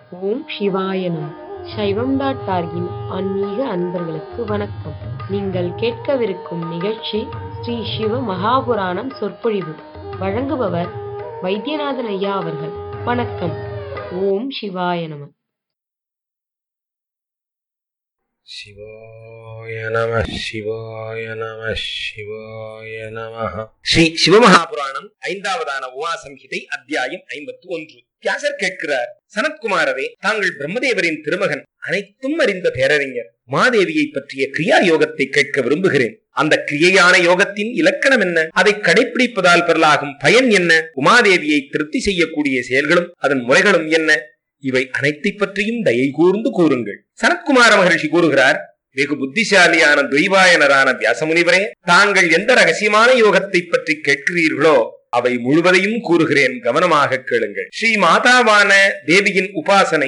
ஓம் சிவாய நம. சைவம்.org-இன் ஆன்மீக அன்பர்களுக்கு வணக்கம். நீங்கள் கேட்கவிருக்கும் நிகழ்ச்சி ஸ்ரீ சிவ மகாபுராணம் சொற்பொழிவு. வழங்குபவர் வைத்தியநாதன் ஐயா அவர்கள். வணக்கம். ஓம் சிவாய நம. சிவாய நம சிவாய நம சிவாய நம. ஸ்ரீ சிவமகாபுராணம் 5ஆவதான உமாசம்ஹிதை அத்தியாயம் 51. வியாசர் கேட்கிறார், சனத்குமாரரே, தாங்கள் பிரம்மதேவரின் திருமகன், அனைத்தும் அறிந்த பேரறிஞர். உமாதேவியை பற்றிய கிரியா யோகத்தை கேட்க விரும்புகிறேன். அந்த கிரியையான யோகத்தின் இலக்கணம் என்ன? அதை கடைபிடிப்பதால் பெறலாகும் பயன் என்ன? உமாதேவியை திருப்தி செய்யக்கூடிய செயல்களும் அதன் முறைகளும் என்ன? இவை அனைத்தை பற்றியும் தயை கூர்ந்து கூறுங்கள். சனத்குமார மகரிஷி கூறுகிறார், வெகு புத்திசாலியான துவைபாயனரான வியாசமுனிவரே, தாங்கள் எந்த ரகசியமான யோகத்தை பற்றி கேட்கிறீர்களோ அவை முழுவதையும் கூறுகிறேன், கவனமாக கேளுங்கள். ஸ்ரீ மாதாவான தேவியின் உபாசனை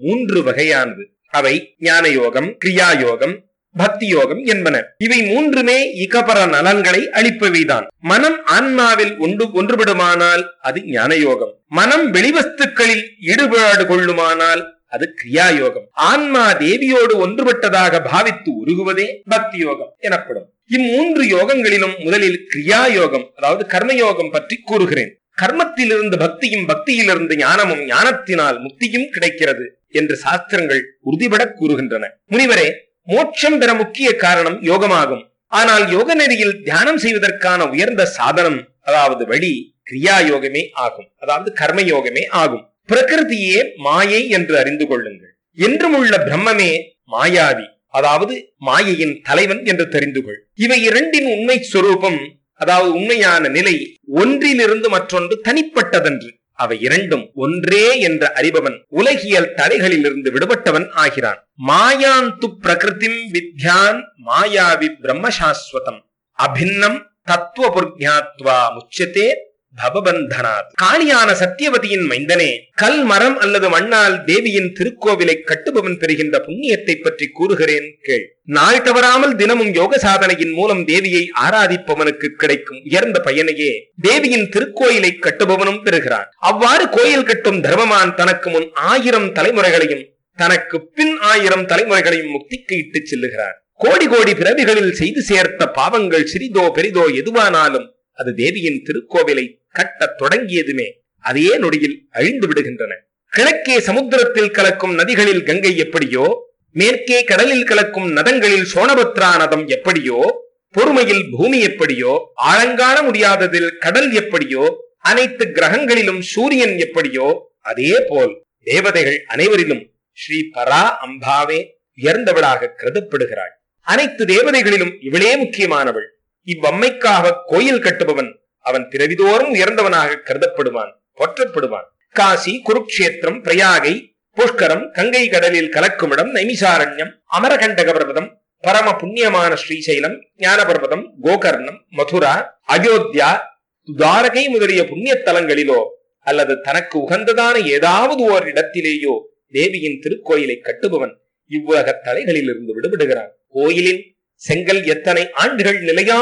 3 வகையானது. அவை ஞான யோகம், கிரியா யோகம், பக்தி யோகம் என்பன. இவை 3மே இகபர நலன்களை அளிப்பவைதான். மனம் ஆன்மாவில் ஒன்றுபடுமானால் அது ஞான யோகம். மனம் வெளிவஸ்துக்களில் ஈடுபாடு கொள்ளுமானால் அது கிரியா யோகம். ஆன்மா தேவியோடு ஒன்றுபட்டதாக பாவித்து உருகுவதே பக்தி யோகம் எனப்படும். இம்3 யோகங்களிலும் முதலில் கிரியா யோகம், அதாவது கர்மயோகம் பற்றி கூறுகிறேன். கர்மத்திலிருந்து பக்தியும், பக்தியிலிருந்து ஞானமும், ஞானத்தினால் முக்தியும் கிடைக்கிறது என்று சாஸ்திரங்கள் உறுதிபட கூறுகின்றன. முனிவரே, மோட்சம் பெற முக்கிய காரணம் யோகமாகும். ஆனால் யோக நெறியில் தியானம் செய்வதற்கான உயர்ந்த சாதனம், அதாவது வழி, கிரியா யோகமே ஆகும், அதாவது கர்மயோகமே ஆகும். பிரகிருதியே மாயை என்று அறிந்து கொள்ளுங்கள். என்றும் உள்ள பிரம்மமே மாயாவி, அதாவது மாயையின் தலைவன் என்று தெரிந்து கொள். இவை இரண்டின் உண்மை சொரூபம், அதாவது உண்மையான நிலை ஒன்றிலிருந்து மற்றொன்று தனிப்பட்டதன்று. அவை இரண்டும் ஒன்றே என்று அறிபவன் உலகியல் தடைகளில் இருந்து விடுபட்டவன் ஆகிறான். மாயாந்து பிரகிருதிம் வித்யான் மாயாவி பிரம்மசாஸ்வதம் அபின்னம் தத்துவபுர்ஞாத்வா முச்சதே பவபந்தனாத். காளியான சத்தியவதியின் மைந்தனே, கல், மரம் அல்லது மண்ணால் தேவியின் திருக்கோவிலை கட்டுபவன் பெறுகின்ற புண்ணியத்தை பற்றி கூறுகிறேன் கேள். நாள் தவறாமல் தினமும் யோக சாதனையின் மூலம் தேவியை ஆராதிப்பவனுக்கு கிடைக்கும் உயர்ந்த பயனையே தேவியின் திருக்கோயிலை கட்டுபவனும் பெறுகிறான். அவ்வாறு கோயில் கட்டும் தர்மமான் தனக்கு முன் 1000 தலைமுறைகளையும் தனக்கு பின் 1000 தலைமுறைகளையும் முக்திக்கு இட்டுச் செல்லுகிறார். கோடி கோடி பிறவிகளில் செய்து சேர்த்த பாவங்கள் சிறிதோ பெரிதோ எதுவானாலும் அது தேவியின் திருக்கோவிலை கட்ட தொடங்கியதுமே அதே நொடியில் அழிந்து விடுகின்றன. கிழக்கே சமுத்திரத்தில் கலக்கும் நதிகளில் கங்கை எப்படியோ, மேற்கே கடலில் கலக்கும் நதங்களில் சோனபத்ரா நதம் எப்படியோ, பொறுமையில் பூமி எப்படியோ, ஆழங்காண முடியாததில் கடல் எப்படியோ, அனைத்து கிரகங்களிலும் சூரியன் எப்படியோ, அதே போல் தேவதைகள் அனைவரிலும் ஸ்ரீ பரா அம்பாவே உயர்ந்தவளாக கருதப்படுகிறாள். அனைத்து தேவதைகளிலும் இவளே முக்கியமானவள். இவ்வம்மைக்காக கோயில் கட்டுபவன் அவன் பிறவிதோறும் உயர்ந்தவனாக கருதப்படுவான், போற்றப்படுவான். காசி, குருக்ஷேத்திரம், பிரயாகை, புஷ்கரம், கங்கை கடலில் கலக்குமிடம், நைமிசாரண்யம், அமரகண்டக பர்வதம், பரம புண்ணியமான ஸ்ரீசைலம், ஞான பர்வதம், கோகர்ணம், மதுரா, அயோத்தியா, துவாரகை முதலிய புண்ணிய தலங்களிலோ அல்லது தனக்கு உகந்ததான ஏதாவது ஓர் இடத்திலேயோ தேவியின் திருக்கோயிலை கட்டுபவன் இவ்வுலக தலைகளில் இருந்து விடுபடுகிறான். கோயிலின் செங்கல் எத்தனை ஆண்டுகள்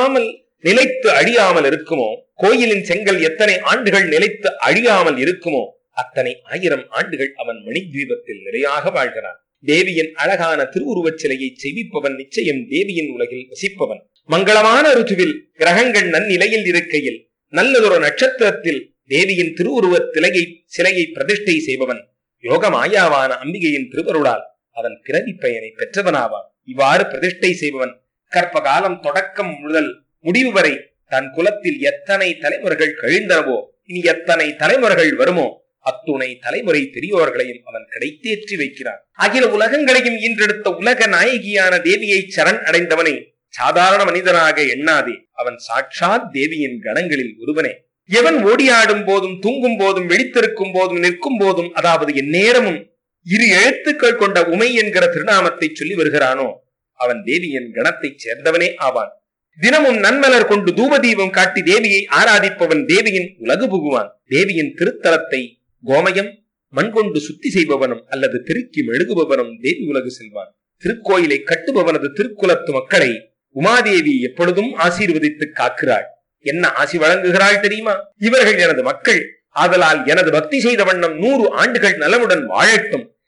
நிலைத்து அழியாமல் இருக்குமோ, கோயிலின் செங்கல் எத்தனை ஆண்டுகள் நிலைத்து அழியாமல் இருக்குமோ அத்தனை 1000 ஆண்டுகள் அவன் மணித்வீபத்தில் நிலையாக வாழ்கிறான். தேவியின் அழகான திருவுருவச் சிலையை செய்விப்பவன் நிச்சயம் தேவியின் உலகில் வசிப்பவன். மங்களமான ருத்துவில் கிரகங்கள் நன்னிலையில் இருக்கையில் நல்லதொரு நட்சத்திரத்தில் தேவியின் திருவுருவ சிலையை பிரதிஷ்டை செய்பவன் யோக மாயாவான அம்பிகையின் திருவருளால் அவன் பிறவி பயனை பெற்றவனாவான். இவ்வாறு பிரதிஷ்டை செய்பவன் கற்ப காலம் தொடக்கம் முதல் முடிவு வரை தன் குலத்தில் எத்தனை தலைமுறைகள் கழிந்தனவோ, இனி எத்தனை தலைமுறைகள் வருமோ அத்துணை தலைமுறை பெரியோர்களையும் அவன் கிடைத்தேற்றி வைக்கிறான். அகில உலகங்களையும் ஈன்றெடுத்த உலக நாயகியான தேவியை சரண் அடைந்தவனை சாதாரண மனிதனாக எண்ணாதே. அவன் சாட்சாத் தேவியின் கணங்களில் ஒருவனே. எவன் ஓடியாடும் போதும், தூங்கும் போதும், விழித்திருக்கும் போதும், நிற்கும் போதும், அதாவது எந்நேரமும் 2 எழுத்துக்கள் கொண்ட உமை என்கிற திருநாமத்தை சொல்லி வருகிறானோ அவன் தேவியின் கணத்தை சேர்ந்தவனே ஆவான். தினமும் நன்மலர் கொண்டு தூபதீபம் காட்டி தேவியை ஆராதிப்பவன் தேவியின் உலகு புகுவான். தேவியின் திருத்தலத்தை கோமயம் மண் கொண்டு சுத்தி செய்பவனும் அல்லது பெருக்கி மெழுகுபவனும் தேவி உலகு செல்வான். திருக்கோயிலை கட்டுபவனது திருக்குலத்து மக்களை உமாதேவி எப்பொழுதும் ஆசீர்வதித்து காக்கிறாள். என்ன ஆசி வழங்குகிறாள் தெரியுமா? இவர்கள் எனது மக்கள், ஆதலால் எனது பக்தி செய்த வண்ணம் 100 ஆண்டுகள் நலமுடன் வாழட்டும்.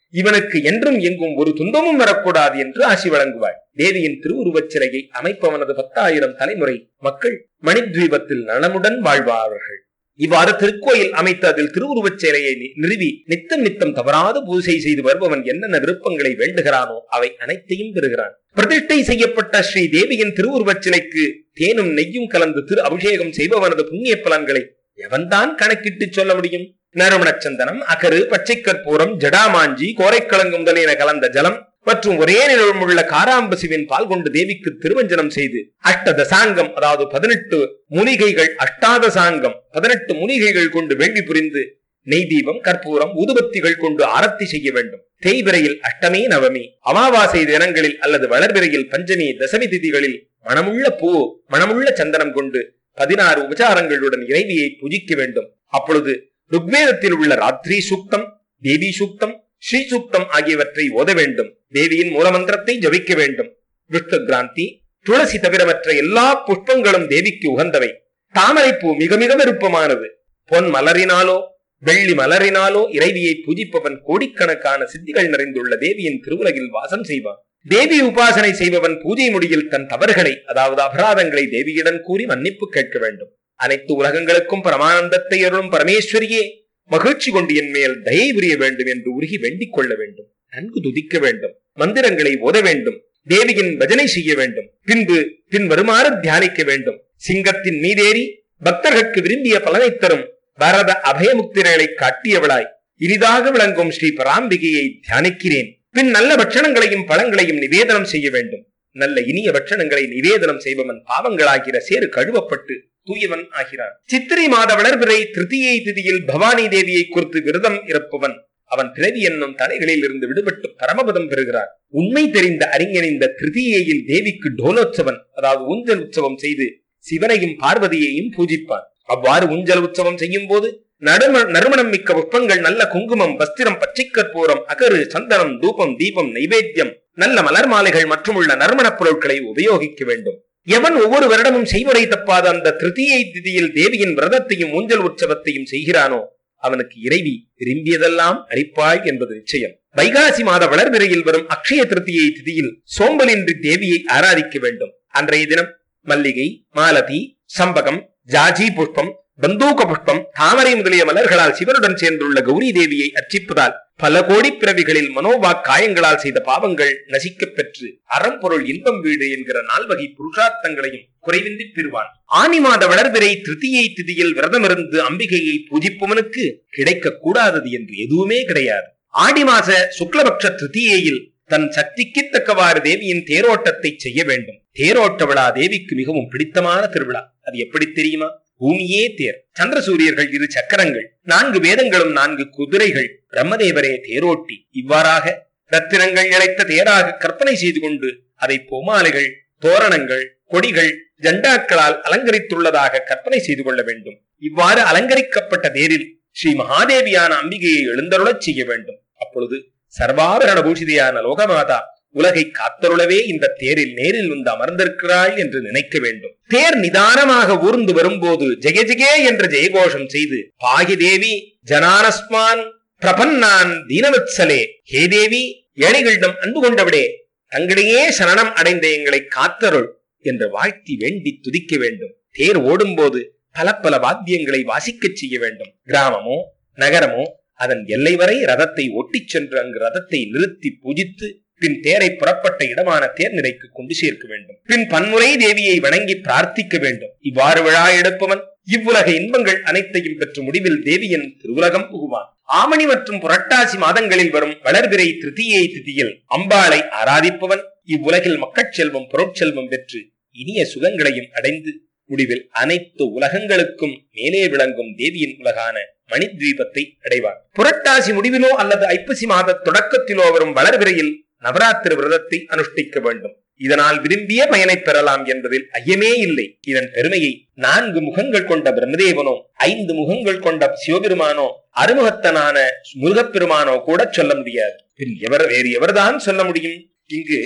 இவனுக்கு என்றும் எங்கும் ஒரு துன்பமும் வரக்கூடாது என்று ஆசி வழங்குவாள். தேவியின் திருவுருவச் சிலையை அமைப்பவனது 10,000 தலைமுறை மக்கள் மணித்வீபத்தில் நலமுடன் வாழ்வார்கள். இவ்வாறு திருக்கோயில் அமைத்து அதில் திருவுருவச் சிலையை நிறுவி நித்தம் தவறாது பூஜை செய்து வருபவன் என்னென்ன விருப்பங்களை வேண்டுகிறானோ அவை அனைத்தையும் பெறுகிறான். பிரதிஷ்டை செய்யப்பட்ட ஸ்ரீ தேவியின் திருவுருவச் சிலைக்கு தேனும் நெய்யும் கலந்து திரு அபிஷேகம் செய்பவனது புண்ணிய பலன்களை எவன்தான் கணக்கிட்டு சொல்ல முடியும்? நறுமணச்சந்தனம், அகரு, பச்சை கற்பூரம், ஜடாமாஞ்சி, கோரைக்கிழங்கு முதலியன கலந்த ஜலம் மற்றும் ஒரே நிலமுள்ள காராம்பசுவின் பால் கொண்டு தேவிக்கு திருவஞ்சனம் செய்து அஷ்டதசாங்கம், அதாவது 18 மூலிகைகள், அஷ்டாதசாங்கம் 18 மூலிகைகள் கொண்டு வேள்வி புரிந்து நெய் தீபம், கற்பூரம், ஊதுபத்திகள் கொண்டு ஆரத்தி செய்ய வேண்டும். தேய்பிரையில் அஷ்டமி, நவமி, அமாவாசை தினங்களில் அல்லது வளர்பிரையில் பஞ்சமி, தசமி திதிகளில் மணமுள்ள பூ, மணமுள்ள சந்தனம் கொண்டு 16 உபச்சாரங்களுடன் இறைவியை பூஜிக்க வேண்டும். அப்பொழுது ருக்வேதத்தில் உள்ள ராத்திரி சூக்தம், தேவி சூக்தம், ஸ்ரீ சூக்தம் ஆகியவற்றை ஓத வேண்டும். தேவியின் மூலமந்திரத்தை ஜபிக்க வேண்டும். விஷ்ணு கிராந்தி, துளசி தவிர மற்ற எல்லா புஷ்பங்களும் தேவிக்கு உகந்தவை. தாமரை பூ மிக மிக விருப்பமானது. பொன் மலரினாலோ வெள்ளி மலரினாலோ இறைவியை பூஜிப்பவன் கோடிக்கணக்கான சித்திகள் நிறைந்துள்ள தேவியின் திருவுலகில் வாசம் செய்வான். தேவி உபாசனை செய்பவன் பூஜை முடியில் தன் தவறுகளை, அதாவது அபராதங்களை தேவியிடம் கூறி மன்னிப்பு கேட்க வேண்டும். அனைத்து உலகங்களுக்கும் பரமானந்தத்தை அருளும் பரமேஸ்வரியே, மகிழ்ச்சி கொண்டு என் மேல் தயை புரிய வேண்டும் என்று உருகி வேண்டிக் கொள்ள வேண்டும். நன்கு துதிக்க வேண்டும். மந்திரங்களை ஓத வேண்டும். தேவியின் பஜனை செய்ய வேண்டும். பின் வருமாறு தியானிக்க வேண்டும். சிங்கத்தின் மீதேறி பக்தர்களுக்கு விரும்பிய பலனை தரும் வரத அபயமுக்திரைகளை காட்டியவளாய் இனிதாக விளங்கும் ஸ்ரீ பராம்பிகையை தியானிக்கிறேன். பின் நல்ல பட்சணங்களையும் பழங்களையும் நிவேதனம் செய்ய வேண்டும். நல்ல இனிய பட்சணங்களை நிவேதனம் செய்பவன் பாவங்களாகிற சேறு கழுவப்பட்டு தூயவன் ஆகிறான். சித்திரை மாத வளர்பிறை திருத்தியை திதியில் பவானி தேவியை குறித்து விரதம் இருப்பவன் அவன் பிறவி என்னும் தடைகளில் இருந்து விடுபட்டு பரமபதம் பெறுகிறான். உண்மை தெரிந்த அறிஞனிந்த திருத்தியையில் தேவிக்கு டோலோத்சவன், அதாவது ஊஞ்சல் உற்சவம் செய்து சிவனையும் பார்வதியையும் பூஜிப்பான். அவ்வாறு ஊஞ்சல் உற்சவம் செய்யும் போது நறுமணம் மிக்க புஷ்பங்கள், நல்ல குங்குமம், வஸ்திரம், பச்சை கற்பூரம், அகரு, சந்தனம், தூபம், தீபம், நைவேத்தியம், நல்ல மலர் மாலைகள் மற்றும் உள்ள நறுமணப் பொருட்களை உபயோகிக்க வேண்டும். எவன் ஒவ்வொரு வருடமும் செய்முறை தப்பாத அந்த திருத்தியை திதியில் தேவியின் விரதத்தையும் ஊஞ்சல் உற்சவத்தையும் செய்கிறானோ அவனுக்கு இறைவி விரும்பியதெல்லாம் அளிப்பாள் என்பது நிச்சயம். வைகாசி மாத வளர்பிறையில் வரும் அக்ஷய திருத்தியை திதியில் சோம்பலின்றி தேவியை ஆராதிக்க வேண்டும். அன்றைய தினம் மல்லிகை, மாலதி, சம்பகம், ஜாஜி புஷ்பம், பந்தூக புஷ்பம், தாமரை முதலிய மலர்களால் சிவனுடன் சேர்ந்துள்ள கௌரி தேவியை அர்ச்சிப்பதால் பல கோடி பிறவிகளில் மனோவாக் காயங்களால் செய்த பாவங்கள் நசிக்கப் பெற்று அறம்பொருள் இன்பம் வீடு என்கிற 4 வகை புருஷார்த்தங்களையும் குறைவின்றி பெறுவான். ஆனி மாத வளர்பிறை திருத்தியை திதியில் விரதமிருந்து அம்பிகையை பூஜிப்பவனுக்கு கிடைக்க கூடாதது என்று எதுவுமே கிடையாது. ஆடி மாச சுக்லபக்ஷ திருத்தியையில் தன் சக்திக்கு தக்கவாறு தேவியின் தேரோட்டத்தை செய்ய வேண்டும். தேரோட்ட விழா தேவிக்கு மிகவும் பிடித்தமான திருவிழா. அது எப்படி தெரியுமா? பூமியே தேர், சந்திரசூரியர்கள் 2 சக்கரங்கள், 4 வேதங்களும் 4 குதிரைகள், பிரம்மதேவரே தேரோட்டி. இவ்வாறாக ரத்தினங்கள் இழைத்த தேராக கற்பனை செய்து கொண்டு அதை பூமாலைகள், தோரணங்கள், கொடிகள், ஜண்டாக்களால் அலங்கரித்துள்ளதாக கற்பனை செய்து கொள்ள வேண்டும். இவ்வாறு அலங்கரிக்கப்பட்ட தேரில் ஸ்ரீ மகாதேவியான அம்பிகையை எழுந்தருளச் செய்ய வேண்டும். அப்பொழுது சர்வாபரண பூஷிதையான லோகமாதா உலகை காத்தருளவே இந்த தேரில் நேரில் வந்து அமர்ந்திருக்கிறாள் என்று நினைக்க வேண்டும். தேர் நிதானமாக ஊர்ந்து வரும்போது ஜெய ஜெயே என்ற ஜெயகோஷம் செய்து, பாகி தேவி ஜனானஸ்மான் பிரபன்னான் தீனவத்சலே, ஹே தேவி ஏழைகளிடம் அன்பு கொண்டவிடே, தங்களையே சரணம் அடைந்த எங்களை காத்தருள் என்று வாழ்த்தி வேண்டி துதிக்க வேண்டும். தேர் ஓடும் போது பல பல வாத்தியங்களை வாசிக்கச் செய்ய வேண்டும். கிராமமோ நகரமோ அதன் எல்லை வரை ரதத்தை ஒட்டிச் சென்று அங்கு ரதத்தை நிறுத்தி பூஜித்து பின் தேரை புறப்பட்ட இடமான தேர் நிலைக்கு கொண்டு சேர்க்க வேண்டும். பின் பன்முறை தேவியை வணங்கி பிரார்த்திக்க வேண்டும். இவ்வாறு விழா எடுப்பவன் இவ்வுலக இன்பங்கள் அனைத்தையும் பெற்று முடிவில் தேவியின் திருவுலகம் புகுவான். ஆமணி மற்றும் புரட்டாசி மாதங்களில் வரும் வளர்பிறை திருத்தியை திதியில் அம்பாளை ஆராதிப்பவன் இவ்வுலகில் மக்கள் செல்வம் பொருட்செல்வம் பெற்று இனிய சுகங்களையும் அடைந்து முடிவில் அனைத்து உலகங்களுக்கும் மேலே விளங்கும் தேவியின் உலகான மணித்வீபத்தை அடைவார். புரட்டாசி முடிவிலோ அல்லது ஐப்பசி மாத தொடக்கத்திலோ வரும் வளர்பிறையில் நவராத்திரி விரதத்தை அனுஷ்டிக்க வேண்டும். இதனால் விரும்பிய பயனை பெறலாம் என்பதில் ஐயமே இல்லை. இதன் பெருமையை 4 முகங்கள் கொண்ட பிரம்மதேவனோ 5 முகங்கள் கொண்ட சிவபெருமானோ அறுமுகத்தனான முருகப்பெருமானோ கூட சொல்ல முடியாது. பின் வேறு எவர்தான் சொல்ல முடியும்? இங்கு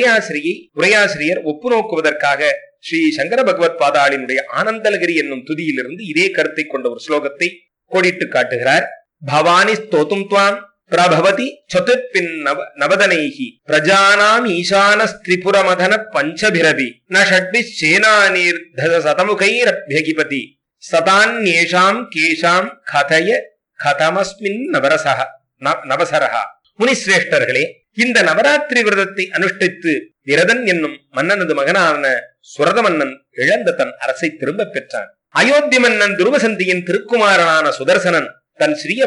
உரையாசிரியர் ஒப்பு நோக்குவதற்காக ஸ்ரீ சங்கர பகவத் பாதாளினுடைய ஆனந்தலகிரி என்னும் துதியிலிருந்து இதே கருத்தை கொண்ட ஒரு ஸ்லோகத்தை கோடிட்டு காட்டுகிறார். பவானி ஸ்தோத்தும் துவாம் பிரபவதி சதுர்பின் நவதனைஹி பிரஜானாம் ஈசானஸ்திரிபுரமதன பஞ்சபிரபி ந ஷட்பிஸ் சேனானீர் தசதமுகைரப்யகிபதி சதான்யேஷாம் கேஷாம் கதய கதமஸ்மின் நவசரஹா. முனிசிரேஷ்டர்களே, இந்த நவராத்திரி விரதத்தை அனுஷ்டித்து விரதன் என்னும் மன்னனது மகனான சுரத மன்னன் இழந்த தன் அரசை திரும்ப பெற்றான். அயோத்தி மன்னன் துருவசந்தியின் திருக்குமாரனான சுதர்சனன் தன் சிறிய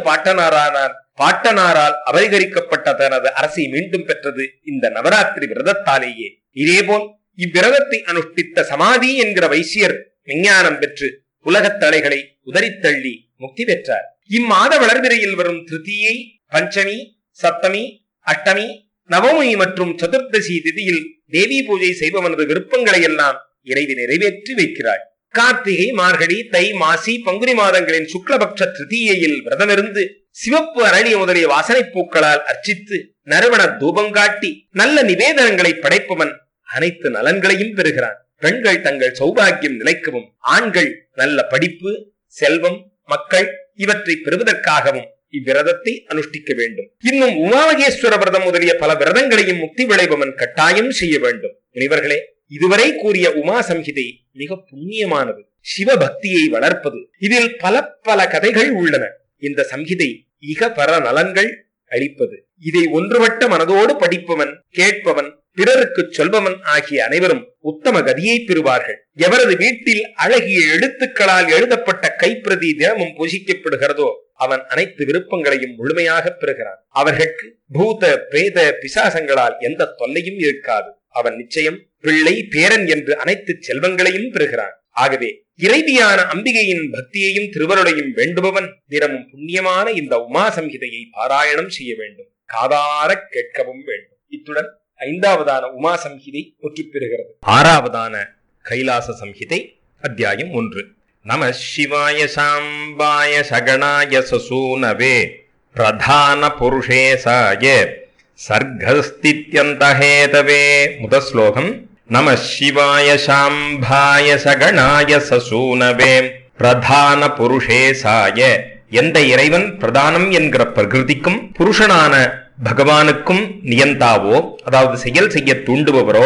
பாட்டனாரால் அபகரிக்கப்பட்ட தனது அரசை மீண்டும் பெற்றது இந்த நவராத்திரி விரதத்தாலேயே. இதேபோல் இவ்விரதத்தை அனுஷ்டித்த சமாதி என்கிற வைசியர் விஞ்ஞானம் பெற்று உலகத் தலைகளை உதறித்தள்ளி முக்தி பெற்றார். இம்மாத வளர்பிறையில் வரும் திருத்தியை, பஞ்சமி, சப்தமி, அஷ்டமி, நவமி மற்றும் சதுர்தசி திதியில் தேவி பூஜை செய்பவனது விருப்பங்களை எல்லாம் இறைவி நிறைவேற்றி வைக்கிறாள். கார்த்திகை, மார்கழி, தை, மாசி, பங்குனி மாதங்களின் சுக்லபக்ஷ திருத்தீயையில் விரதமிருந்து சிவப்பு, அரளி முதலிய வாசனை பூக்களால் அர்ச்சித்து நறுவன தூபங்காட்டி நல்ல நிவேதனங்களை படைப்பவன் அனைத்து நலன்களையும் பெறுகிறான். பெண்கள் தங்கள் சௌபாகியம் நிலைக்கவும், ஆண்கள் நல்ல படிப்பு, செல்வம், மக்கள் இவற்றை பெறுவதற்காகவும் இவ்விரதத்தை அனுஷ்டிக்க வேண்டும். இன்னும் உமாமகேஸ்வர விரதம் முதலிய பல விரதங்களையும் முக்தி விளைபவன் கட்டாயம் செய்ய வேண்டும். முனிவர்களே, இதுவரை கூறிய உமா சம்ஹிதை மிக புண்ணியமானது, சிவபக்தியை வளர்ப்பது. இதில் பல பல கதைகள் உள்ளன. இந்த சம்ஹிதை இக பர நலன்கள் அளிப்பது. இதை ஒன்றுபட்ட மனதோடு படிப்பவன், கேட்பவன், பிறருக்கு சொல்பவன் ஆகிய அனைவரும் உத்தம கதியை பெறுவார்கள். எவரது வீட்டில் அழகிய எழுத்துக்களால் எழுதப்பட்ட கைப்பிரதி தினமும் பூஜிக்கப்படுகிறதோ அவன் அனைத்து விருப்பங்களையும் முழுமையாக பெறுகிறான். அவர்களுக்கு பூத பிரேத பிசாசங்களால் எந்த தொல்லையும் இருக்காது. அவன் நிச்சயம் பிள்ளை, பேரன் என்று அனைத்து செல்வங்களையும் பெறுகிறான். ஆகவே இறைவியான அம்பிகையின் பக்தியையும் திருவருளையும் வேண்டுபவன் தினமும் புண்ணியமான இந்த உமா சம்ஹிதையை பாராயணம் செய்ய வேண்டும், காதார கேட்கவும் வேண்டும். இத்துடன் 5வதான உமா சம்ஹிதை முற்று பெறுகிறது. 6வதான கைலாச சம்ஹிதை அத்தியாயம் 1. நம சிவாய சாம்பாய சகணாய சசூனவே பிரதான புருஷேசாய சர்க்கஸ்தித்யந்தஹேதவே. முதல் ஸ்லோகம். நம சிவாய சாம்பாய சகணாய சசூனவே பிரதான புருஷேசாய. எந்த இறைவன் பிரதானம் என்கிற பிரகிருதிக்கும் புருஷனான பகவானுக்கும் நியந்தாவோ, அதாவது செயல் செய்ய தூண்டுபவரோ,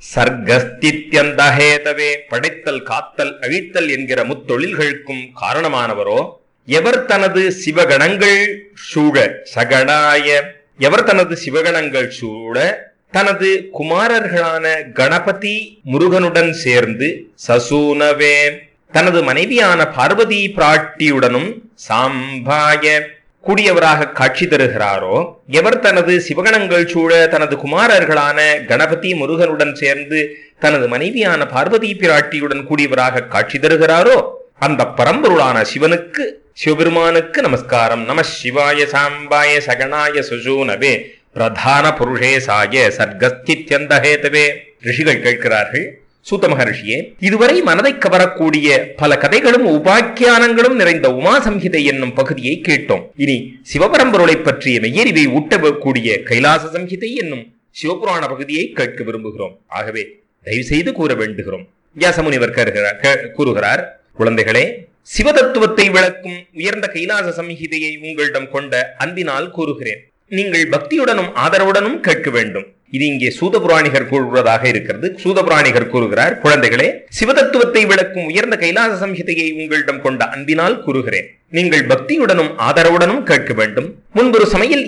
சர்க்கஸ்தித்யந்தஹேதவே படைத்தல், காத்தல், அழித்தல் என்கிற முத்தொழில்களுக்கும் காரணமானவரோ, எவர் தனது சிவகணங்கள் சூழ சகணாய, எவர் தனது சிவகணங்கள் சூழ தனது குமாரர்களான கணபதி முருகனுடன் சேர்ந்து சசூனவே தனது மனைவியான பார்வதி பிராட்டியுடனும் சாம்பாய கூடியவராக காட்சி தருகிறாரோ, எவர் தனது சிவகணங்கள் சூழ தனது குமாரர்களான கணபதி முருகனுடன் சேர்ந்து தனது மனைவியான பார்வதி பிராட்டியுடன் கூடியவராக காட்சி தருகிறாரோ அந்த பரம்பொருளான சிவனுக்கு, சிவபெருமானுக்கு நமஸ்காரம். நம சிவாய சாம்பாய சகணாய சுசூனவே பிரதான புருஷேசாய சர்க்கஸ்தித்யந்தஹேதவே. ரிஷிகள் கேட்கிறார்கள், சூத மகர்ஷியே, இதுவரை மனதை கவரக்கூடிய பல கதைகளும் உபாக்கியானங்களும் நிறைந்த உமா சம்ஹிதை என்னும் பகுதியை கேட்டோம். இனி சிவபரம்பொருளை பற்றிய மெய்யறிவை ஊட்டக்கூடிய கைலாச சம்ஹிதை என்னும் சிவபுராண பகுதியை கேட்க விரும்புகிறோம். ஆகவே தயவு செய்து கூற வேண்டுகிறோம். வியாசமுனிவர் கூறுகிறார், குழந்தைகளே, சிவதத்துவத்தை விளக்கும் உயர்ந்த கைலாச சம்ஹிதையை உங்களிடம் கொண்ட அன்பினால் கூறுகிறேன். நீங்கள் பக்தியுடனும் ஆதரவுடனும் கேட்க வேண்டும். இது இங்கே சூதபுராணிகர் கூறுவதாக இருக்கிறது. சூதபுராணிகர் கூறுகிறார், குழந்தைகளே, சிவதத்துவத்தை விளக்கும் உயர்ந்த கைலாச சம்ஹிதையை உங்களிடம் கொண்ட அன்பினால் கூறுகிறேன். நீங்கள் பக்தியுடனும் ஆதரவுடனும் கேட்க வேண்டும். முன்பொரு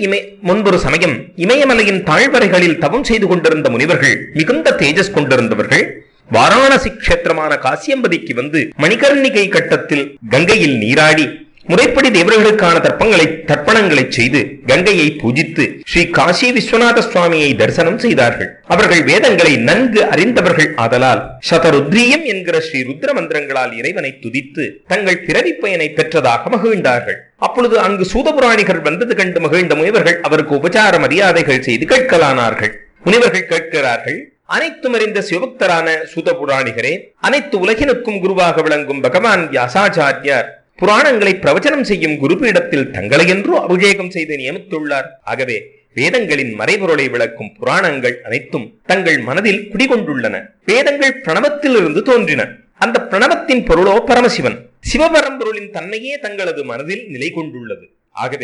சமயம் இமயமலையின் தாழ்வரைகளில் தவம் செய்து கொண்டிருந்த முனிவர்கள் மிகுந்த தேஜஸ் கொண்டிருந்தவர்கள் வாரணாசி கஷேத்திரமான காசியம்பதிக்கு வந்து மணிகர்ணிகை கட்டத்தில் கங்கையில் நீராடி முறைப்படி தேவர்களுக்கான தர்ப்பணங்களை செய்து கங்கையை பூஜித்து ஸ்ரீ காசி விஸ்வநாத சுவாமியை தரிசனம் செய்தார்கள். அவர்கள் வேதங்களை நன்கு அறிந்தவர்கள் ஆதலால் சதருத்ரியம் என்கிற ஸ்ரீ ருத்ர மந்திரங்களால் இறைவனை துதித்து தங்கள் பிறவி பயனை பெற்றதாக மகிழ்ந்தார்கள். அப்பொழுது அங்கு சூதபுராணிகர் வந்தது கண்டு மகிழ்ந்த முனிவர்கள் அவருக்கு உபச்சார மரியாதைகள் செய்து கேட்கலானார்கள். முனிவர்கள் கேட்கிறார்கள், அனைத்தும் அறிந்த சிவபக்தரான சூதபுராணிகரே, அனைத்து உலகினுக்கும் குருவாக விளங்கும் பகவான் வியாசாச்சாரியார் புராணங்களை பிரவச்சனம் செய்யும் குருபீடத்தில் தங்களை என்றோ அபிஷேகம் செய்து நியமித்துள்ளார். ஆகவே வேதங்களின் மறைபொருளை விளக்கும் புராணங்கள் அனைத்தும் தங்கள் மனதில் குடிகொண்டுள்ளன. வேதங்கள் பிரணவத்தில் இருந்து தோன்றின. அந்த பிரணவத்தின் பொருளோ பரமசிவன். சிவபரம்பொருளின் தன்மையே தங்களது மனதில் நிலை கொண்டுள்ளது. ஆகவே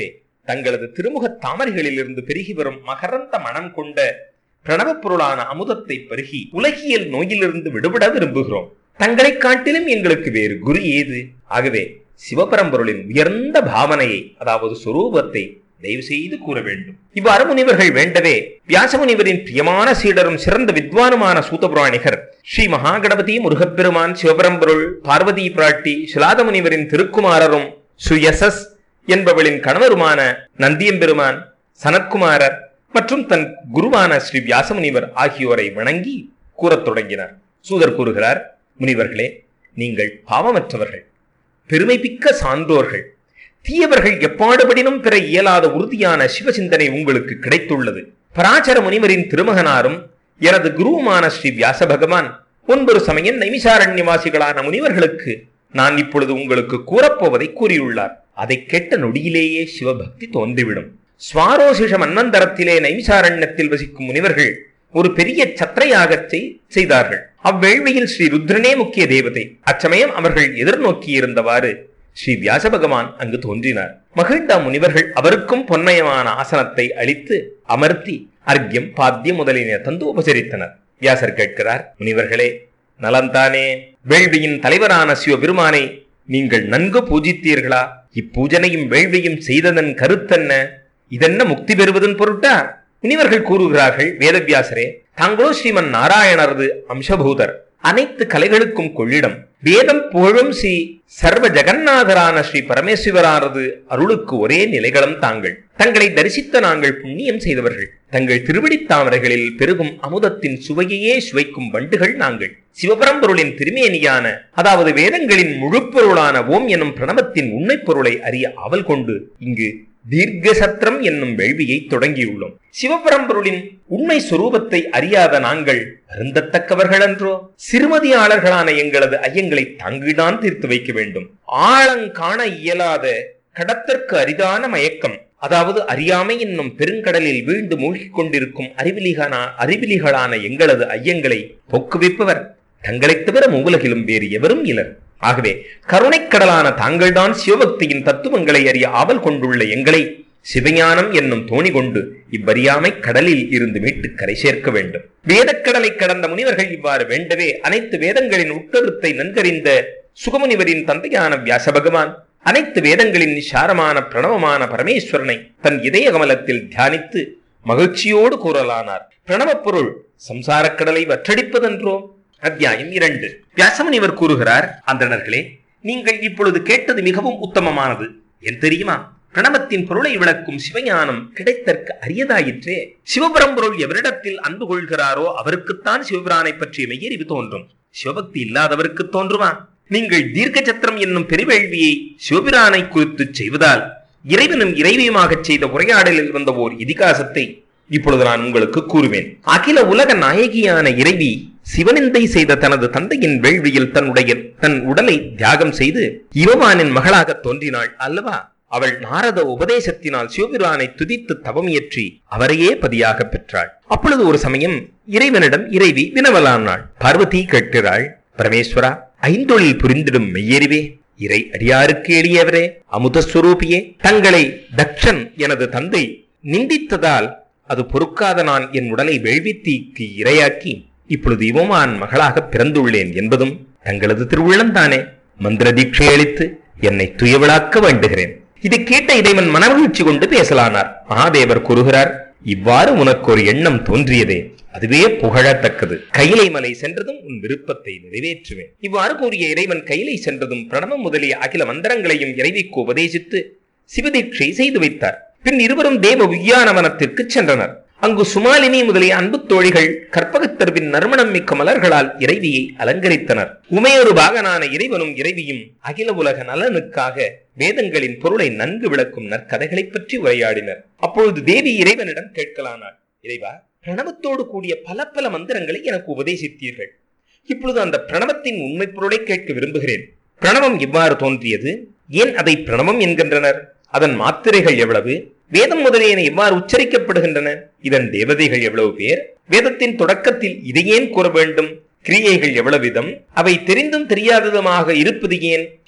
தங்களது திருமுக தாமரைகளிலிருந்து பெருகி வரும் மகரந்த மனம் கொண்ட பிரணவ பொருளான அமுதத்தை பருகி உலகியல் நோயிலிருந்து விடுபட விரும்புகிறோம். தங்களை காட்டிலும் எங்களுக்கு வேறு குரு ஏது? ஆகவே சிவபரம்பொருளின் உயர்ந்த பாவனையை, அதாவது சொரூபத்தை தயவு செய்து கூற வேண்டும். இவ்வாறு முனிவர்கள் வேண்டவே வியாச முனிவரின் பிரியமான சீடரும் சிறந்த வித்வானுமான சூதபுராணிகர் ஸ்ரீ மகாகணபதி முருகப்பெருமான், சிவபரம்பொருள், பார்வதி பிராட்டி, சிலாத முனிவரின் திருக்குமாரரும் சுயசஸ் என்பவளின் கணவருமான நந்தியம்பெருமான், சனத்குமாரர் மற்றும் தன் குருவான ஸ்ரீ வியாசமுனிவர் ஆகியோரை வணங்கி கூறத் தொடங்கினார். சூதர் கூறுகிறார், முனிவர்களே, நீங்கள் பாவமற்றவர்கள், பெருமைமிக்க சான்றோர்கள். தீயவர்கள் எப்பாடுபடினும் பெற இயலாத உறுதியான சிவசிந்தனை உங்களுக்கு கிடைத்துள்ளது. பராசர முனிவரின் திருமகனாரும் எனது குருவுமான ஸ்ரீ வியாச பகவான் முன்பொரு சமயம் நைமிசாரண்யவாசிகளான முனிவர்களுக்கு நான் இப்பொழுது உங்களுக்கு கூறப்போவதை கூறியுள்ளார். அதை கேட்ட நொடியிலேயே சிவபக்தி தோன்றிவிடும். சுவாரோசிஷ மன்வந்தரத்திலே நைமிசாரண்யத்தில் வசிக்கும் முனிவர்கள் ஒரு பெரிய சத்திரயாகத்தை செய்தார்கள். அவ்வேள்வியில் ஸ்ரீ ருத்ரனே முக்கிய தேவதை. அச்சமயம் அவர்கள் எதிர்நோக்கி இருந்தவாறு ஸ்ரீ வியாச பகவான் அங்கு தோன்றினார். மகிழ்ந்த முனிவர்கள் அவருக்கும் பொன்மயமான ஆசனத்தை அளித்து அமர்த்தி அர்க்கியம், பாத்தியம் முதலிய தந்து உபசரித்தனர். வியாசர் கேட்கிறார், முனிவர்களே, நலந்தானே? வேள்வியின் தலைவரான சிவபெருமானை நீங்கள் நன்கு பூஜித்தீர்களா? இப்பூஜனையும் வேள்வியும் செய்ததன் கருத்தென்ன? இதென்ன முக்தி பெறுவதன் பொருட்டா? முனிவர்கள் கூறுகிறார்கள், வேதவியாசரே, தாங்களோ ஸ்ரீமன் நாராயணரது அம்சபூதர், அனைத்து கலைகளுக்கும் கொள்ளிடம், வேதம் புகழும் ஸ்ரீ சர்வ ஜெகநாதரான ஸ்ரீ பரமேஸ்வரரது அருளுக்கு ஒரே நிலைகளும் தாங்கள். தங்களை தரிசித்த நாங்கள் புண்ணியம் செய்தவர்கள். தங்கள் திருவடித்தாமரைகளில் பெருகும் அமுதத்தின் சுவையையே சுவைக்கும் வண்டுகள் நாங்கள். சிவபரம்பொருளின் திருமேனியான, அதாவது வேதங்களின் முழு பொருளான ஓம் எனும் பிரணவத்தின் உண்மை பொருளை அறிய ஆவல் கொண்டு இங்கு தீர்க்க சத்திரம் என்னும் வேள்வியை தொடங்கியுள்ளோம். சிவபரம்பொருளின் உண்மை சொரூபத்தை அறியாத நாங்கள் வருந்தத்தக்கவர்கள் அன்றோ? சிறுமதியாளர்களான எங்களது ஐயங்களை தாங்கில்தான் தீர்த்து வைக்க வேண்டும். ஆழங்காண இயலாத கடத்தற்கு அரிதான மயக்கம், அதாவது அறியாமை என்னும் பெருங்கடலில் வீழ்ந்து மூழ்கிக் கொண்டிருக்கும் அறிவிலிகளான எங்களது ஐயங்களை போக்குவிப்பவர் தங்களைத் தவிர மூவுலகிலும் வேறு எவரும் இலர். ஆகவே கருணைக்கடலான தாங்கள்தான் சிவபக்தியின் தத்துவங்களை அறிய ஆவல் கொண்டுள்ள எங்களை சிவஞானம் என்னும் தோணி கொண்டு இவ்வறியாமை கடலில் இருந்து மீட்டு கரை சேர்க்க வேண்டும். வேதக்கடலை கடந்த முனிவர்கள் இவ்வாறு வேண்டவே அனைத்து வேதங்களின் உட்கருத்தை நன்கறிந்த சுகமுனிவரின் தந்தையான வியாச பகவான் அனைத்து வேதங்களின் நிசாரமான பிரணவமான பரமேஸ்வரனை தன் இதய கமலத்தில் தியானித்து மகிழ்ச்சியோடு கூறலானார். பிரணவ பொருள் சம்சாரக்கடலை வற்றடிப்பதென்றோ? அத்தியாயம் 2. வியாசமுனிவர் கூறுகிறார், அந்தணர்களே, நீங்கள் இப்பொழுது கேட்டது மிகவும் உத்தமமானது. என் தெரியுமா? பிரணவத்தின் பொருளை விளக்கும் சிவஞானம் கிடைத்தற்கு அரியதாயிற்றே. சிவபரம்பொருள் எவரிடத்தில் அன்பு கொள்கிறாரோ அவருக்குத்தான் சிவபிரானை பற்றிய மெய்யறிவு தோன்றும். சிவபக்தி இல்லாதவருக்கு தோன்றுமா? நீங்கள் தீர்க்க சத்திரம் என்னும் பெருவேள்வியை சிவபிரானை குறித்து செய்வதால் இறைவனும் இறைவியுமாக செய்த உரையாடலில் வந்த ஓர் இதிகாசத்தை இப்பொழுது நான் உங்களுக்கு கூறுவேன். அகில உலக நாயகியான இறைவி சிவனிந்தை செய்த தனது தந்தையின் வேள்வியில் தன் உடலை தியாகம் செய்து இவமானின் மகளாக தோன்றினாள் அல்லவா? அவள் நாரத உபதேசத்தினால் சிவபிரானை துதித்து தவமியற்றி அவரையே பதியாக பெற்றாள். அப்பொழுது ஒரு சமயம் இறைவனிடம் இறைவி வினவலானாள். பார்வதி கேட்கிறாள், பரமேஸ்வரா, ஐந்தொழில் புரிந்திடும் மெய்யறிவே, இறை அடியாருக்கு எளியவரே, அமுதஸ்வரூபியே, தங்களை தக்ஷன் எனது தந்தை நிந்தித்ததால் அது பொறுக்காத நான் என் உடலை வேள்வித்தீக்கு இரையாக்கி இப்பொழுது இவமான் மகளாக பிறந்துள்ளேன் என்பதும் தங்களது திருவுள்ளந்தானே. மந்திர தீட்சை அளித்து என்னை துயவிழாக்க வேண்டுகிறேன். இதை கேட்ட இறைவன் மனமகிழ்ச்சி கொண்டு பேசலானார். மகாதேவர் கூறுகிறார், இவ்வாறு உனக்கு ஒரு எண்ணம் தோன்றியதே, அதுவே புகழத்தக்கது. கைலை மலை சென்றதும் உன் விருப்பத்தை நிறைவேற்றுவேன். இவ்வாறு கூறிய இறைவன் கைலை சென்றதும் பிரணவம் முதலிய அகில மந்திரங்களையும் இறைவிக்கு உபதேசித்து சிவதீட்சை செய்து வைத்தார். பின் இருவரும் தேவ விஞ்ஞானவனத்திற்கு சென்றனர். அங்கு சுமாலினி முதலிய அன்பு தோழிகள் கற்பகத்தருவின் நறுமணம் மிக்க மலர்களால் இறைவியை அலங்கரித்தனர். உமையொரு பாகனான இறைவனும் இறைவியும் அகில உலக நலனுக்காக வேதங்களின் பொருளை நன்கு விளக்கும் நற்கதைகளை பற்றி உரையாடினர். அப்பொழுது தேவி இறைவனிடம் கேட்கலானாள், இறைவா, பிரணவத்தோடு கூடிய பல பல மந்திரங்களை எனக்கு உபதேசித்தீர்கள். இப்பொழுது அந்த பிரணவத்தின் உண்மை பொருளை கேட்க விரும்புகிறேன். பிரணவம் எவ்வாறு தோன்றியது? ஏன் அதை பிரணவம் என்கின்றனர்? அதன் மாத்திரைகள் எவ்வளவு? வேதம் முதலியன எவ்வாறு உச்சரிக்கப்படுகின்றன? இதன் தேவதைகள் எவ்வளவு பேர்? வேதத்தின் தொடக்கத்தில் இதை ஏன் கூற வேண்டும்? கிரியைகள் எவ்வளவு விதம்? அவை தெரிந்தும் தெரியாததுமாக இருப்பது ஏன்?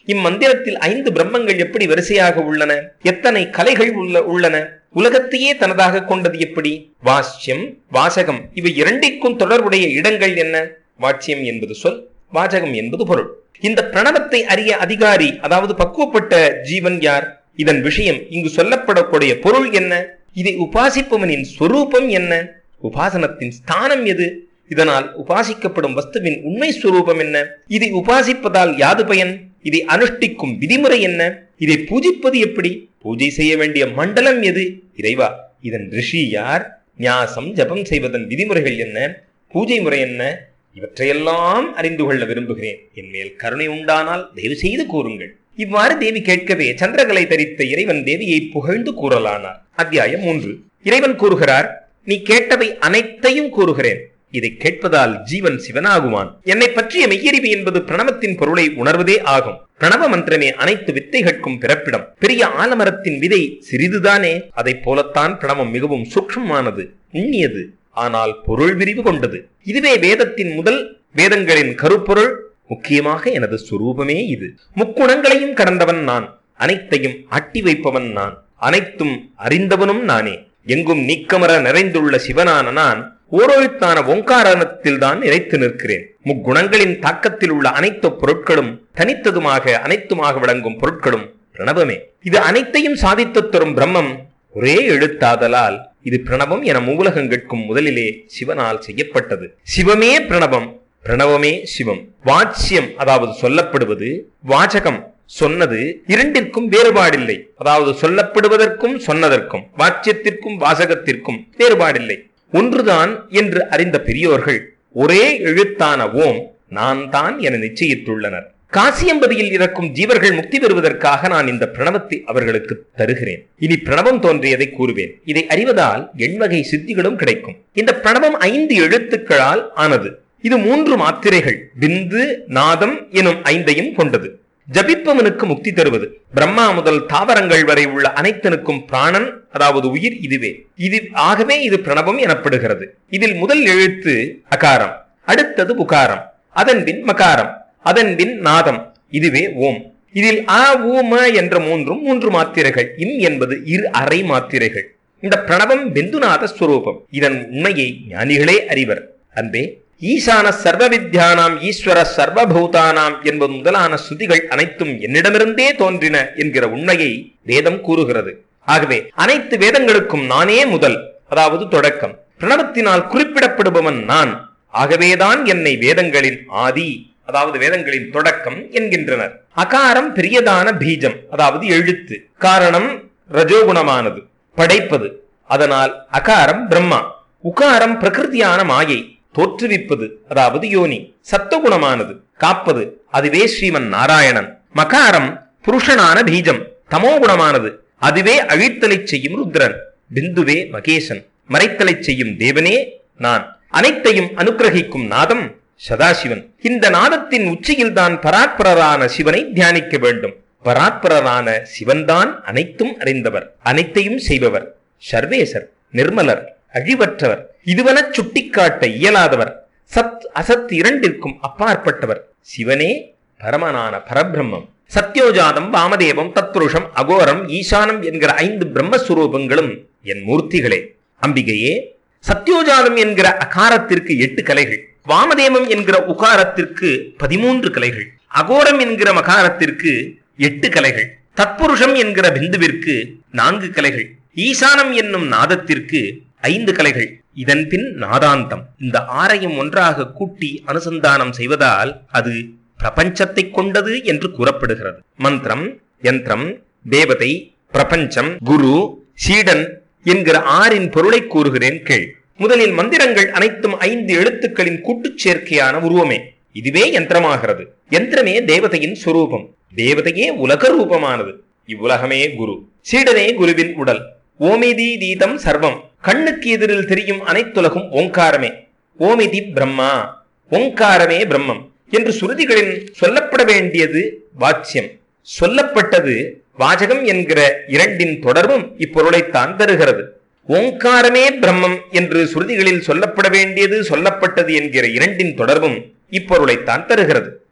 இம்மந்திரத்தில் 5 பிரம்மங்கள் எப்படி வரிசையாக உள்ளன? எத்தனை கலைகள் உள்ளன? உலகத்தையே தனதாக கொண்டது எப்படி? வாஸ்யம், வாசகம் இவை இரண்டிற்கும் தொடர்புடைய இடங்கள் என்ன? வாட்சியம் என்பது சொல், வாசகம் என்பது பொருள். இந்த பிரணவத்தை அறிய அதிகாரி, அதாவது பக்குவப்பட்ட ஜீவன் யார்? இதன் விஷயம், இங்கு சொல்லப்படக்கூடிய பொருள் என்ன? இதை உபாசிப்பவனின் ஸ்வரூபம் என்ன? உபாசனத்தின் ஸ்தானம் எது? இதனால் உபாசிக்கப்படும் வஸ்துவின் உண்மை ஸ்வரூபம் என்ன? இதை உபாசிப்பதால் யாது பயன்? இதை அனுஷ்டிக்கும் விதிமுறை என்ன? இதை பூஜிப்பது எப்படி? பூஜை செய்ய வேண்டிய மண்டலம் எது? இறைவா, இதன் ரிஷி யார்? ஞாசம் ஜபம் செய்வதன் விதிமுறைகள் என்ன? பூஜை முறை என்ன? இவற்றையெல்லாம் அறிந்து கொள்ள விரும்புகிறேன். என் மேல் கருணை உண்டானால் தயவு செய்து கூறுங்கள். இவ்வாறு தேவி கேட்கவே சந்திரகலை தரித்த இறைவன் தேவியை புகழ்ந்து கூறலானார். அத்தியாயம் 3. இறைவன் கூறுகிறார், நீ கேட்டவை அனைத்தையும் கூறுகிறேன். இதை கேட்பதால் ஜீவன் சிவனாகுவான். என்னை பற்றிய மெய்யறிவு என்பது பிரணவத்தின் பொருளை உணர்வதே ஆகும். பிரணவ மந்திரமே அனைத்து வித்தைகளுக்கும் பிறப்பிடம். பெரிய ஆலமரத்தின் விதை சிறிதுதானே, அதை போலத்தான் பிரணவம் மிகவும் சூக்ஷ்மமானது, நுண்ணியது, ஆனால் பொருள் விரிவு கொண்டது. இதுவே வேதத்தின் முதல் வேதங்களின் கருப்பொருள். முக்கியமாக எனது சுரூபமே இது. முக்குணங்களையும் கடந்தவன் நான், அனைத்தையும் ஆட்டி வைப்பவன் நான், அனைத்தும் அறிந்தவனும் நானே. எங்கும் நீக்கமர நிறைந்துள்ள சிவனான நான் ஓரெழுத்தான ஓங்காரணத்தில் தான் நிறைத்து நிற்கிறேன். முக்குணங்களின் தாக்கத்தில் உள்ள அனைத்து பொருட்களும் தனித்ததுமாக அனைத்துமாக விளங்கும் பொருட்களும் பிரணவமே. இது அனைத்தையும் சாதித்து தரும் பிரம்மம் ஒரே எழுத்தாதலால் இது பிரணவம் என மூலகங்கட்கும் முதலிலே சிவனால் செய்யப்பட்டது. சிவமே பிரணவம், பிரணவமே சிவம். வாட்சியம் அதாவது சொல்லப்படுவது, வாசகம் சொன்னது, இரண்டிற்கும் வேறுபாடில்லை. அதாவது சொல்லப்படுவதற்கும் சொன்னதற்கும், வாட்சியத்திற்கும் வாசகத்திற்கும் வேறுபாடில்லை, ஒன்றுதான் என்று அறிந்த பெரியோர்கள் ஒரே எழுத்தான ஓம் நான் தான் என நிச்சயித்துள்ளனர். காசியம்பதியில் இறக்கும் ஜீவர்கள் முக்தி பெறுவதற்காக நான் இந்த பிரணவத்தை அவர்களுக்கு தருகிறேன். இனி பிரணவம் தோன்றியதை கூறுவேன். இதை அறிவதால் எண்வகை சித்திகளும் கிடைக்கும். இந்த பிரணவம் 5 எழுத்துக்களால் ஆனது. இது 3 மாத்திரைகள், பிந்து, நாதம் எனும் 5ஐயும் கொண்டது. ஜபிப்பவனுக்கு முக்தி தருவது. பிரம்மா முதல் தாவரங்கள் வரை உள்ள அனைத்தனுக்கும் பிராணன் அதாவது உயிர் இதுவே. ஆகவே இது பிரணவம் எனப்படுகிறது. இதில் முதல் எழுத்து அகாரம், அடுத்தது உகாரம், அதன் பின் மகாரம், அதன் பின் நாதம், இதுவே ஓம். இதில் அ ஊ ம என்ற 3 மாத்திரைகள். இம் என்பது 2 அரை மாத்திரைகள். இந்த பிரணவம் பிந்துநாத ஸ்வரூபம். இதன் உண்மையை ஞானிகளே அறிவர். அன்பே, ஈசான சர்வ வித்யானாம் ஈஸ்வர சர்வபூதானாம் என்பது முதலான ஸ்ருதிகள் அனைத்தும் என்னிடமிருந்தே தோன்றின என்கிற உண்மையை வேதம் கூறுகிறது. ஆகவே அனைத்து வேதங்களுக்கும் நானே முதல், அதாவது தொடக்கம். பிரணவத்தினால் குறிப்பிடப்படுபவன் நான். ஆகவேதான் என்னை வேதங்களின் ஆதி, அதாவது வேதங்களின் தொடக்கம் என்கின்றனர். அகாரம் பெரியதான பீஜம், அதாவது எழுத்து. காரணம் ரஜோகுணமானது, படைப்பது. அதனால் அகாரம் பிரம்மா. உகாரம் பிரகிருதியான மாயை, தோற்றுவிப்பது, அதாவது யோனி. சத்துவகுணமானது, காப்பது, அதுவே ஸ்ரீமன் நாராயணன். மகாரம் புருஷனான பீஜம், தமோகுணமானது, அதுவே அழித்தலை செய்யும் ருத்ரன். பிந்துவே மகேசன், மறைத்தலை செய்யும் தேவனே நான். அனைத்தையும் அனுக்கிரகிக்கும் நாதம் சதாசிவன். இந்த நாதத்தின் உச்சியில் தான் பராத்பரரான சிவனை தியானிக்க வேண்டும். பராத்பரரான சிவன்தான் அனைத்தும் அறிந்தவர், அனைத்தையும் செய்பவர், சர்வேசர், நிர்மலர், அழிவற்றவர், இதுவென சுட்டிக்காட்ட இயலாதவர், சத் அசத் இரண்டிற்கும் அப்பாற்பட்டவர். சிவனே பரமனான பரபிரம்மம். சத்யோஜாதம், வாமதேவம், தத்புருஷம், அகோரம், ஈசானம் என்கிற 5 பிரம்மஸ்வரூபங்களும் என் மூர்த்திகளே. அம்பிகையே, சத்யோஜாதம் என்கிற அகாரத்திற்கு 8 கலைகள், வாமதேவம் என்கிற உகாரத்திற்கு 13 கலைகள், அகோரம் என்கிற மகாரத்திற்கு 8 கலைகள், தத்புருஷம் என்கிற பிந்துவிற்கு 4 கலைகள், ஈசானம் என்னும் நாதத்திற்கு 5 கலைகள், இதன் பின் நாதாந்தம். இந்த 6ஐயும் ஒன்றாக கூட்டி அனுசந்தானம் செய்வதால் அது பிரபஞ்சத்தை கொண்டது என்று கூறப்படுகிறது. மந்திரம், யந்திரம், தேவதை, பிரபஞ்சம், குரு, சீடன் என்கிற 6இன் பொருளை கூறுகிறேன் கேள். முதலில் மந்திரங்கள் அனைத்தும் 5 எழுத்துக்களின் கூட்டுச் சேர்க்கையான உருவமே. இதுவே யந்திரமாகிறது. யந்திரமே தேவதையின் சுரூபம். தேவதையே உலக ரூபமானது. இவ்வுலகமே குரு. சீடனே குருவின் உடல். ஓமிதி தீதம் சர்வம். கண்ணுக்கு எதிரில் தெரியும் அனைத்துலகும் ஓங்காரமே. ஓமிதி பிரம்மா, ஓங்காரமே பிரம்மம் என்று சுருதிகளின் சொல்லப்பட வேண்டியது வாட்சியம். சொல்லப்பட்டது வாசகம் என்கிற 2இன் தொடர்பும் இப்பொருளைத்தான் தருகிறது. ஓங்காரமே பிரம்மம் என்று சுருதிகளில் சொல்லப்பட வேண்டியது சொல்லப்பட்டது என்கிற 2இன் தொடர்பும் இப்பொருளைத்தான் தருகிறது.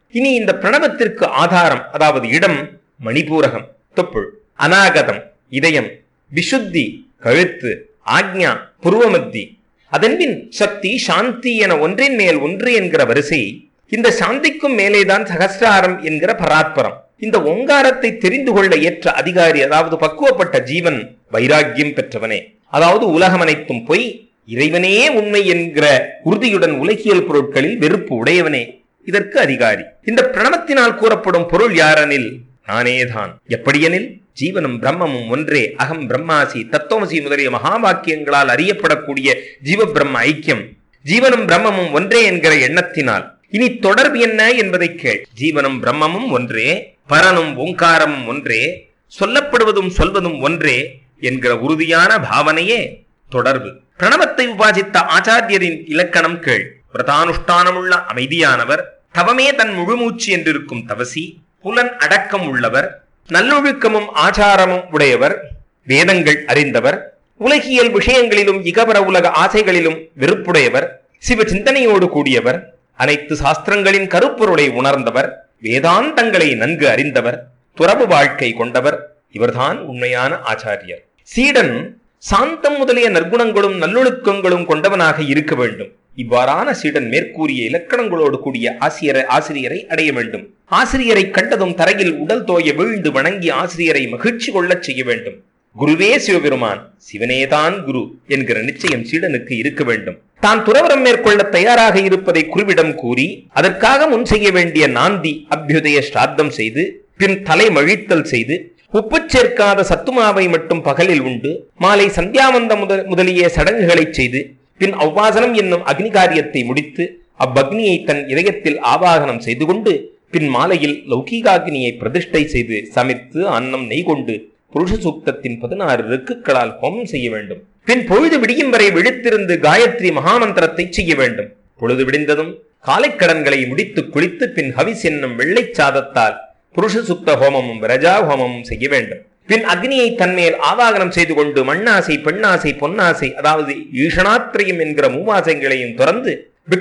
இனி இந்த பிரணவத்திற்கு ஆதாரம், அதாவது இடம் மணிபூரகம் தொப்புள், அநாகதம் இதயம், விசுத்தி கழுத்து, ஆக்ஞா புருவமத்தி, அதன்பின் சக்தி சாந்தி என ஒன்றின் மேல் ஒன்று என்கிற வரிசை. இந்த சாந்திக்கும் மேலேதான் சகஸ்ராரம் என்கிற பராத்பரம். இந்த ஓங்காரத்தை தெரிந்து கொள்ள ஏற்ற அதிகாரி, அதாவது பக்குவப்பட்ட ஜீவன் வைராக்கியம் பெற்றவனே, அதாவது உலகம் அனைத்தும் பொய், இறைவனே உண்மை என்கிற உறுதியுடன் உலகியல் பொருட்களில் வெறுப்பு உடையவனே இதற்கு அதிகாரி. இந்த பிரணவத்தினால் கூறப்படும் பொருள் யாரெனில் நானேதான். எப்படியெனில் ஜீவனும் பிரம்மமும் ஒன்றே, அகம் பிரம்மாசி தத்துவமசி முதலிய மகா வாக்கியங்களால் அறியப்படக்கூடிய ஜீவ பிரம்ம ஐக்கியம் ஜீவனும் பிரம்மமும் ஒன்றே என்கிற எண்ணத்தினால். இனி தொடர்பு என்ன என்பதை கேள். ஜீவனும் பிரம்மமும் ஒன்றே, பரனும் ஓங்காரமும் ஒன்றே, சொல்லப்படுவதும் சொல்வதும் ஒன்றே என்கிற உறுதியான பாவனையே தொடர்பு. பிரணவத்தை உபாசித்த ஆச்சாரியரின் இலக்கணம் கேள். விரதானுஷ்டானமுள்ள அமைதியானவர், தவமே தன் முழுமூச்சு என்றிருக்கும் தவசி, புலன் அடக்கம் உள்ளவர், நல்லொழுக்கமும் ஆச்சாரமும் உடையவர், வேதங்கள் அறிந்தவர், உலகியல் விஷயங்களிலும் இகபர உலக ஆசைகளிலும் வெறுப்புடையவர், சிவ சிந்தனையோடு கூடியவர், அனைத்து சாஸ்திரங்களின் கருப்பொருளை உணர்ந்தவர், வேதாந்தங்களை நன்கு அறிந்தவர், துறவு வாழ்க்கை கொண்டவர். இவர்தான் உண்மையான ஆச்சாரியர். சீடன் சாந்தம் முதலிய நற்குணங்களும் நல்லொழுக்கங்களும் கொண்டவனாக இருக்க வேண்டும். இவ்வாறான சீடன் மேற்கூறிய இலக்கணங்களோடு கூடிய ஆசிரியரை அடைய வேண்டும். ஆசிரியரை கண்டதும் தரையில் உடல் தோய வீழ்ந்து வணங்கி ஆசிரியரை மகிழ்ச்சி கொள்ளச் செய்ய வேண்டும். குருவே சிவபெருமான், சிவனேதான் குரு என்கிற நிச்சயம் சீடனுக்கு இருக்க வேண்டும். தான் துறவரம் மேற்கொள்ள தயாராக இருப்பதை குருவிடம் கூறி அதற்காக முன் செய்ய வேண்டிய நாந்தி அபியுதய ஸ்ராத்தம் செய்து, பின் தலை மழித்தல் செய்து, உப்பு சேர்க்காத சத்துமாவை மட்டும் பகலில் உண்டு, மாலை சந்தியாவந்த முதலிய சடங்குகளை செய்து, பின் அவ்வாசனம் என்னும் அக்னி காரியத்தை முடித்து அவ்வக்னியை தன் இதயத்தில் ஆவாகனம் செய்து கொண்டு, பின் மாலையில் லௌகீகாக்னியை பிரதிஷ்டை செய்து சமைத்து அன்னம் நெய் கொண்டு புருஷ சூக்தத்தின் 16 ருக்குகளால் ஹோமம் செய்ய வேண்டும். பின் பொழுது விடியும் வரை விழித்திருந்து காயத்ரி மகாமந்திரத்தை செய்ய வேண்டும். பொழுது விடிந்ததும் காலைக்கடன்களை முடித்து குளித்து பின் ஹவிஸ் என்னும் வெள்ளை சாதத்தால் புருஷ சுக்த ஹோமமும் விரஜா ஹோமமும் செய்ய வேண்டும். பின் அக்னியை தன்மேல் ஆவாகனம் செய்து கொண்டு மண்ணாசை, பெண்ணாசை, பொன்னாசை, அதாவது ஈஷணாத்திரியம் என்கிற மூவாசைகளையும் துறந்து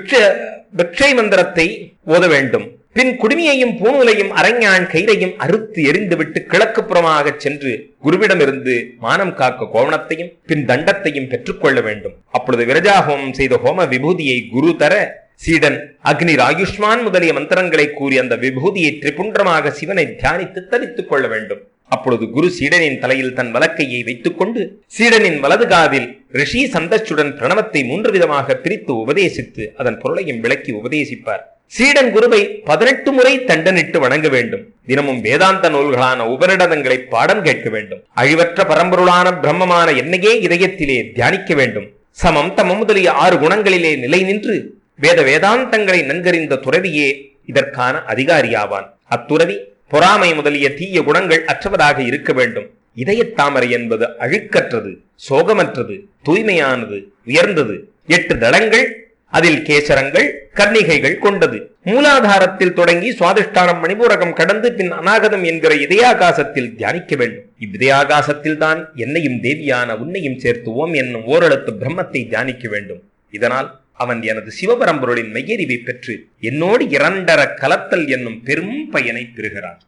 பிக்ஷை மந்திரத்தை ஓத வேண்டும். பின் குடுமியையும் பூணூலையும் அரஞ்ஞான் கயிறையும் அறுத்து எரிந்துவிட்டு கிழக்கு புறமாக சென்று குருவிடமிருந்து மானம் காக்க கோவணத்தையும் பின் தண்டத்தையும் பெற்றுக்கொள்ள வேண்டும். அப்பொழுது விரஜா ஹோமம் செய்த ஹோம விபூதியை குரு தர சீடன் அக்னி ராயுஷ்மான் முதலிய மந்திரங்களை கூறி அந்த விபூதியை திரிபுண்டமாக சிவனை தியானித்து தரித்துக் கொள்ள வேண்டும். அப்பொழுது குரு சீடனின் தலையில் தன் வலக்கையை வைத்துக் கொண்டு சீடனின் வலது காதில் ரிஷி சந்தச்சுடன் பிரணவத்தை 3 விதமாக பிரித்து உபதேசித்து அதன் பொருளையும் விளக்கி உபதேசிப்பார். சீடன் குருவை 18 முறை தண்டனிட்டு வணங்க வேண்டும். தினமும் வேதாந்த நூல்களான உபநிடதங்களை பாடம் கேட்க வேண்டும். அழிவற்ற பரம்பொருளான பிரம்மமான என்னையே இதயத்திலே தியானிக்க வேண்டும். சமம் தமம் முதலிய 6 குணங்களிலே நிலை நின்று வேதாந்தங்களை நன்கறிந்த துறவியே இதற்கான அதிகாரியாவான். அத்துறவி பொறாமை முதலிய தீய குணங்கள் அற்றவராக இருக்க வேண்டும். இதயத்தாமரை என்பது அழுக்கற்றது, சோகமற்றது, தூய்மையானது, உயர்ந்தது. 8 தடங்கள், அதில் கேசரங்கள், கர்ணிகைகள் கொண்டது. மூலாதாரத்தில் தொடங்கி சுவாதிஷ்டானம் மணிபூரகம் கடந்து பின் அநாகதம் என்கிற இதயாகாசத்தில் தியானிக்க வேண்டும். இவ்விதயாகாசத்தில் தான் என்னையும் தேவியான உன்னையும் சேர்த்து ஓம் என்னும் ஓரெழுத்து பிரம்மத்தை தியானிக்க வேண்டும். இதனால் அவன் எனது சிவபரம்பொருளின் மெய்யறிவை பெற்று என்னோடு 2 கலத்தல் என்னும் பெரும் பயனை பெறுகிறான்.